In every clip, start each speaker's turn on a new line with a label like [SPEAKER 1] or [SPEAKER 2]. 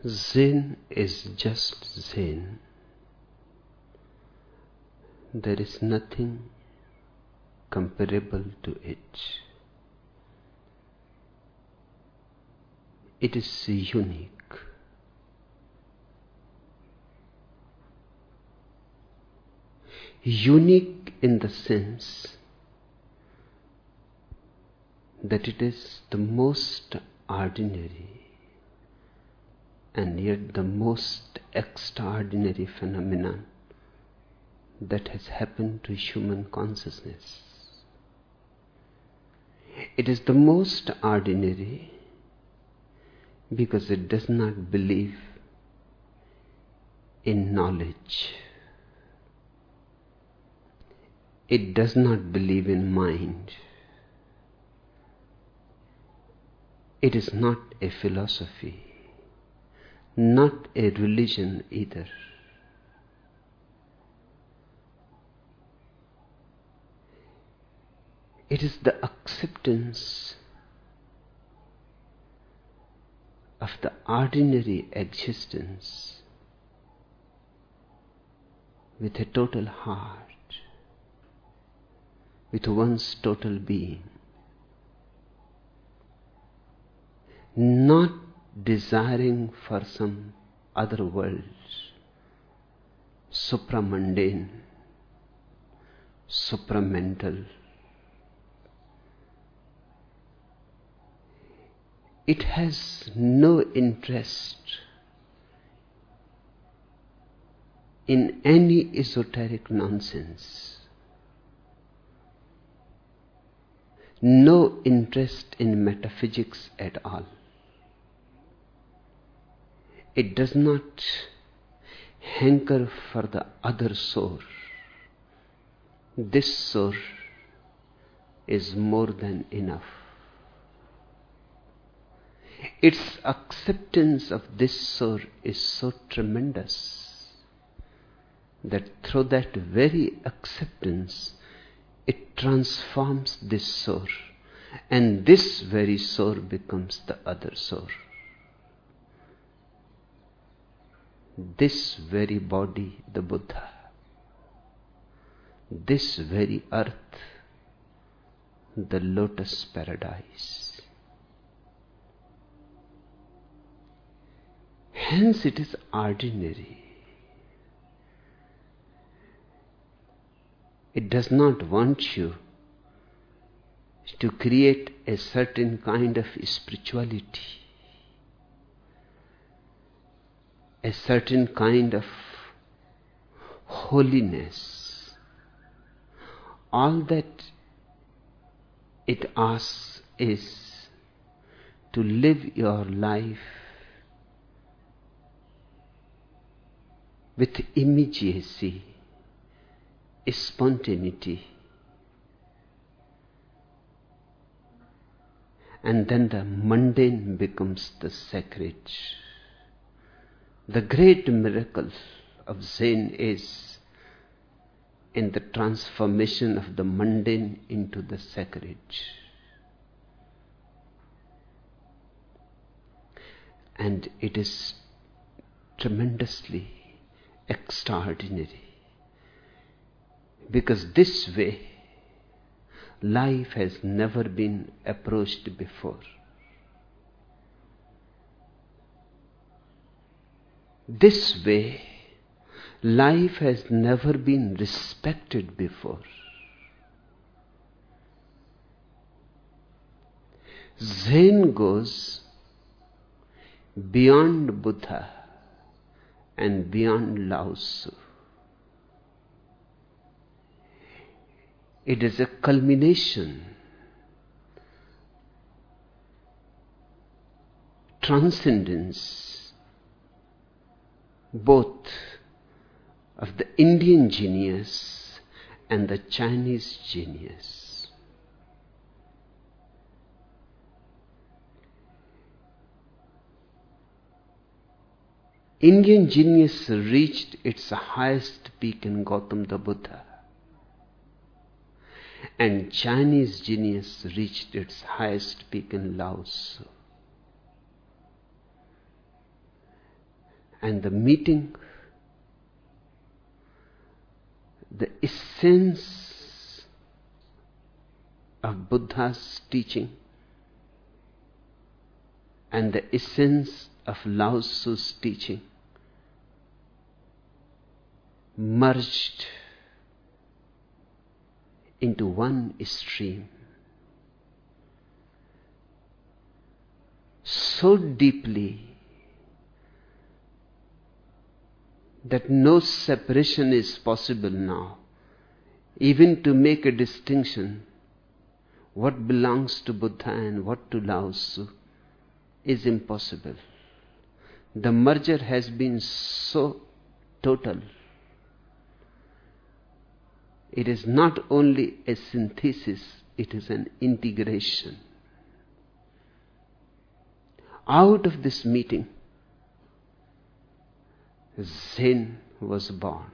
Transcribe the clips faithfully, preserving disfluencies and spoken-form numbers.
[SPEAKER 1] Zen is just Zen. There is nothing comparable to it. It is unique. Unique in the sense that it is the most ordinary and yet the most extraordinary phenomenon that has happened to human consciousness. It is the most ordinary because it does not believe in knowledge. It does not believe in mind. It is not a philosophy, not a religion either. It is the acceptance of the ordinary existence with a total heart, with one's total being, not desiring for some other world, supramundane, supramental. It has no interest in any esoteric nonsense, no interest in metaphysics at all. It does not hanker for the other source. This source is more than enough. Its acceptance of this source is so tremendous that through that very acceptance it transforms this source, and this very source becomes the other source. This very body, the Buddha, this very earth, the lotus paradise. Hence it is ordinary. It does not want you to create a certain kind of spirituality, a certain kind of holiness. All that it asks is to live your life with immediacy, spontaneity, and then the mundane becomes the sacred. The great miracle of Zen is in the transformation of the mundane into the sacred. And it is tremendously extraordinary, because this way life has never been approached before. This way life has never been respected before. Zen goes beyond Buddha and beyond Lao Tzu. It is a culmination, transcendence, both of the Indian genius and the Chinese genius. Indian genius reached its highest peak in Gautam the Buddha, and Chinese genius reached its highest peak in Lao Tzu. And the meeting, the essence of Buddha's teaching and the essence of Lao Tzu's teaching merged into one stream so deeply that no separation is possible now. Even to make a distinction, what belongs to Buddha and what to Lao Tzu, is impossible. The merger has been so total. It is not only a synthesis, it is an integration. Out of this meeting, Zen was born.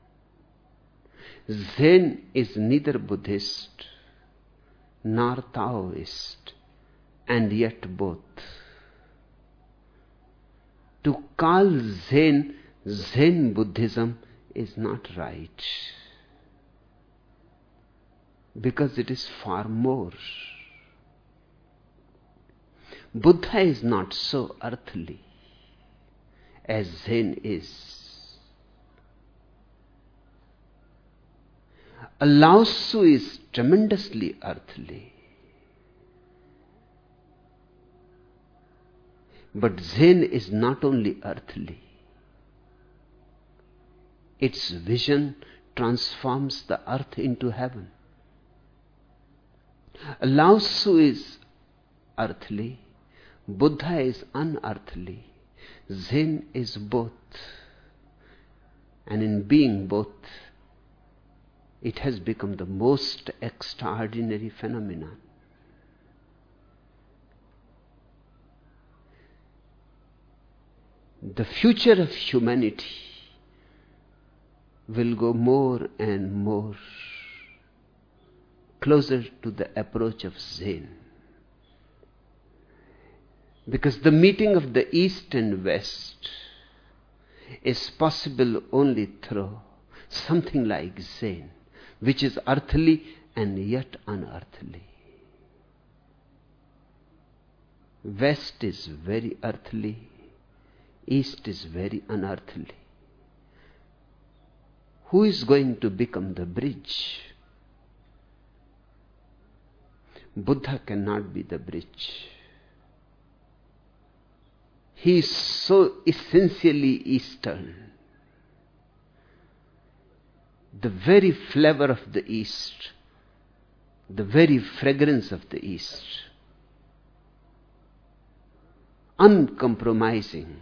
[SPEAKER 1] Zen is neither Buddhist nor Taoist, and yet both. To call Zen Zen Buddhism is not right, because it is far more. Buddha is not so earthly as Zen is. A Lao Tzu is tremendously earthly. But Zen is not only earthly. Its vision transforms the earth into heaven. A Lao Tzu is earthly. Buddha is unearthly. Zen is both. And in being both, it has become the most extraordinary phenomenon. The future of humanity will go more and more closer to the approach of Zen. Because the meeting of the East and West is possible only through something like Zen, which is earthly and yet unearthly. West is very earthly, East is very unearthly. Who is going to become the bridge? Buddha cannot be the bridge. He is so essentially Eastern. The very flavor of the East, the very fragrance of the East, uncompromising.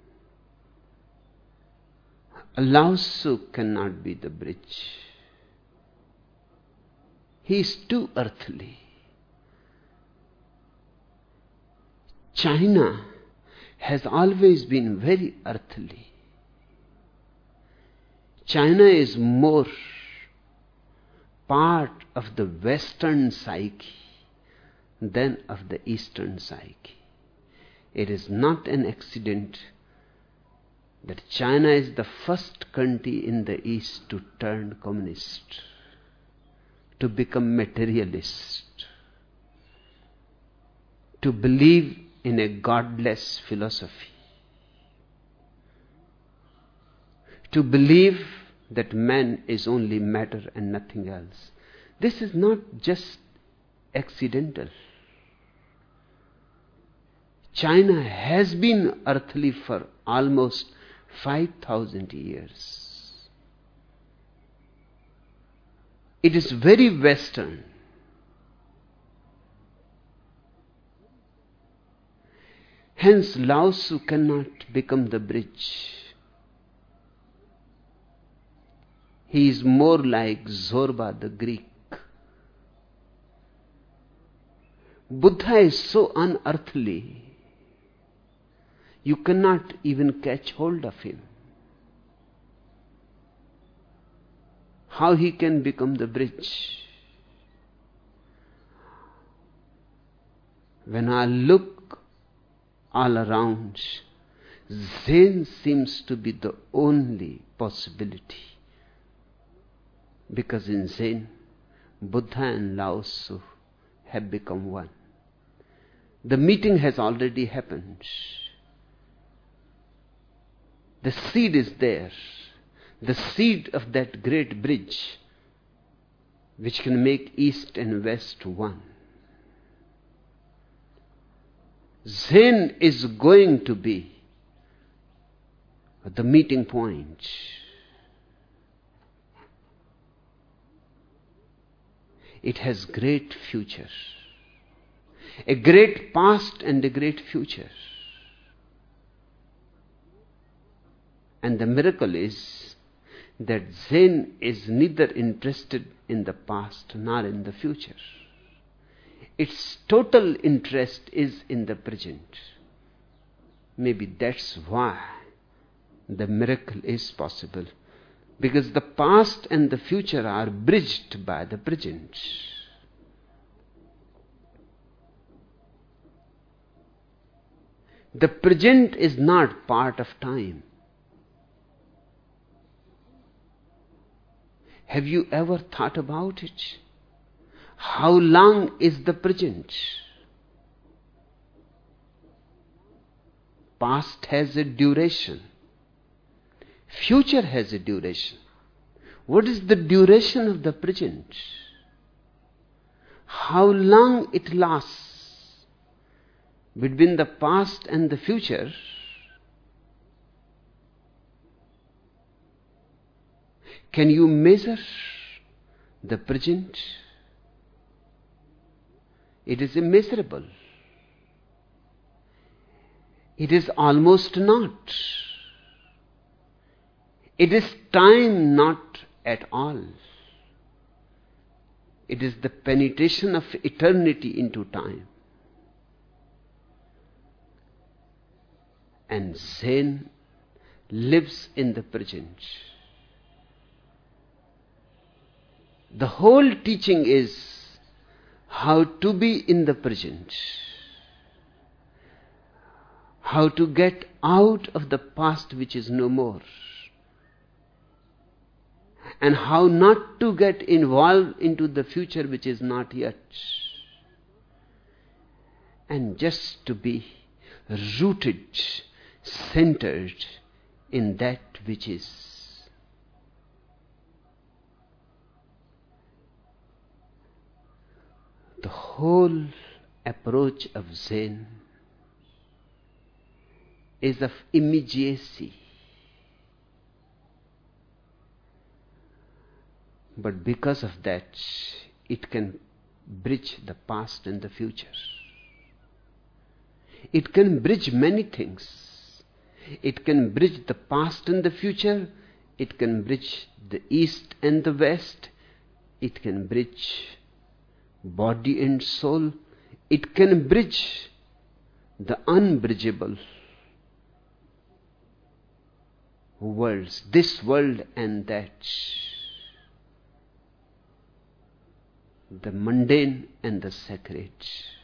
[SPEAKER 1] A Lao Tzu cannot be the bridge. He is too earthly. China has always been very earthly. China is more part of the Western psyche than of the Eastern psyche. It is not an accident that China is the first country in the East to turn communist, to become materialist, to believe in a godless philosophy, to believe that man is only matter and nothing else. This is not just accidental. China has been earthly for almost five thousand years. It is very Western. Hence, Lao Tzu cannot become the bridge. He is more like Zorba the Greek. Buddha is so unearthly, you cannot even catch hold of him. How he can become the bridge? When I look all around, Zen seems to be the only possibility. Because in Zen, Buddha and Lao Tzu have become one. The meeting has already happened. The seed is there. The seed of that great bridge which can make East and West one. Zen is going to be the meeting point. It has great future, a great past and a great future. And the miracle is that Zen is neither interested in the past nor in the future. Its total interest is in the present. Maybe that's why the miracle is possible. Because the past and the future are bridged by the present. The present is not part of time. Have you ever thought about it? How long is the present? Past has a duration. Future has a duration. What is the duration of the present? How long it lasts between the past and the future? Can you measure the present? It is immeasurable. It is almost not. It is time not at all. It is the penetration of eternity into time. And Zen lives in the present. The whole teaching is how to be in the present, how to get out of the past which is no more, and how not to get involved into the future which is not yet, and just to be rooted, centered in that which is. The whole approach of Zen is of immediacy. But because of that, it can bridge the past and the future. It can bridge many things. It can bridge the past and the future. It can bridge the East and the West. It can bridge body and soul. It can bridge the unbridgeable worlds, this world and that, the mundane and the sacred.